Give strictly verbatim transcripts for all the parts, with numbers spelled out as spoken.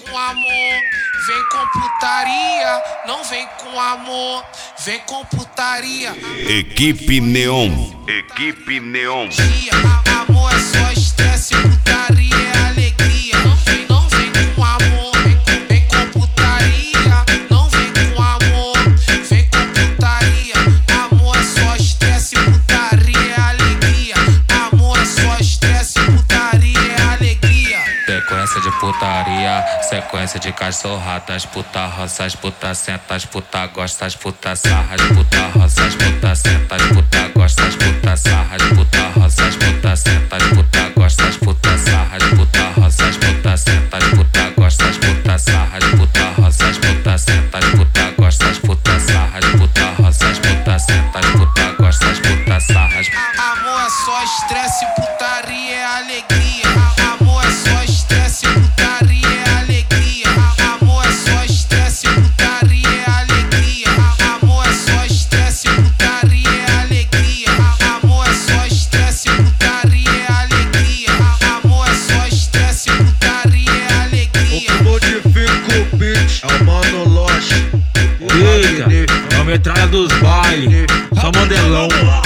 com amor, vem com putaria. Não vem com amor, vem com putaria. Equipe Neon. Equipe Neon. Amor é só estresse, putaria é alegria. Não vem, não vem com amor, vem com, vem com putaria. Não vem com amor, vem com putaria. Amor é só estresse, putaria é alegria. Amor é só estresse, putaria é alegria. Sequência de putaria, sequência de cachorradas, puta roça, as puta senta, as puta gosta, as puta sarra, as puta roça, as puta senta, as puta gosta, as puta sarra, as puta roça, as puta senta, as puta gosta, as puta sarra, as puta roça, as puta senta, as puta gosta, as puta sarra, as puta roça, as puta senta, as puta gosta, as puta sarra, as puta roça, as puta senta, as puta gosta, as puta sarra. Amor é só estresse, putaria é alegria. Amor é só estresse, putaria é alegria. Amor é só estresse, putaria é alegria. Amor é só estresse, putaria é alegria. Amor é só estresse, putaria é alegria. Amor é só estresse, putaria é alegria. O que modifica o beat é o Mano Lost. Eita, é a metralha dos bailes, só modelão.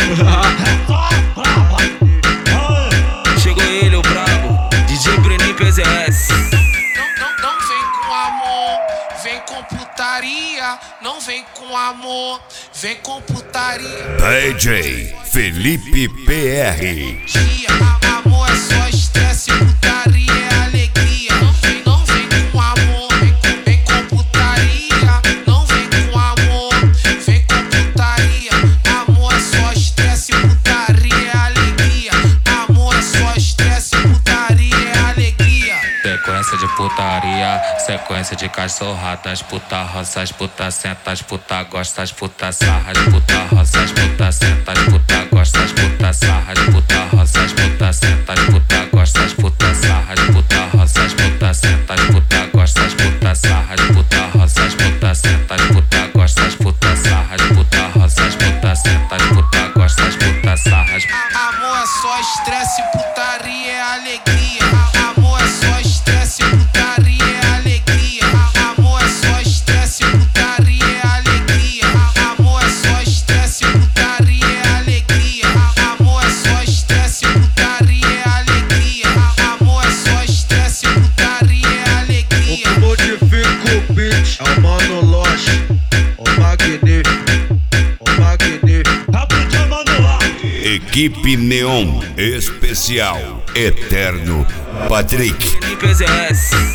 Chegou ele, o brabo, D J Brenin P Z S. Não, não, não vem com amor, vem com putaria. Não vem com amor, vem com putaria. D J Felipe P R. Amor é só estresse, putaria é alegria. Não vem, não vem com amor, vem com, vem com putaria. Não vem com amor, vem com putaria. Amor é só estresse, putaria é alegria. Amor é só estresse, putaria é alegria. Sequência de putaria, sequência de cachorradas, puta roça, as puta senta, as puta gosta, as puta sarra, as puta roça, as puta senta, as puta gosta, as puta sarra, as puta roça, as puta senta, as puta gosta, as puta sarra, as puta roça, as puta senta, as puta gosta, as puta sarra, as puta roça, as puta senta, as puta gosta, as puta sarra, as puta roça, as puta senta, as puta gosta, as puta sarra. Amor é só estresse, putaria é alegria. Amor é só estresse, putaria é alegria. Amor é só estresse, putaria é alegria. Amor é só estresse, putaria é alegria. Amor é só estresse, putaria é alegria. Amor é só estresse, putaria é O alegria. que modifica o beat é o Mano Lost. O Magni, o Magni. Equipe Neon Especial Eterno Patrick. P Z S.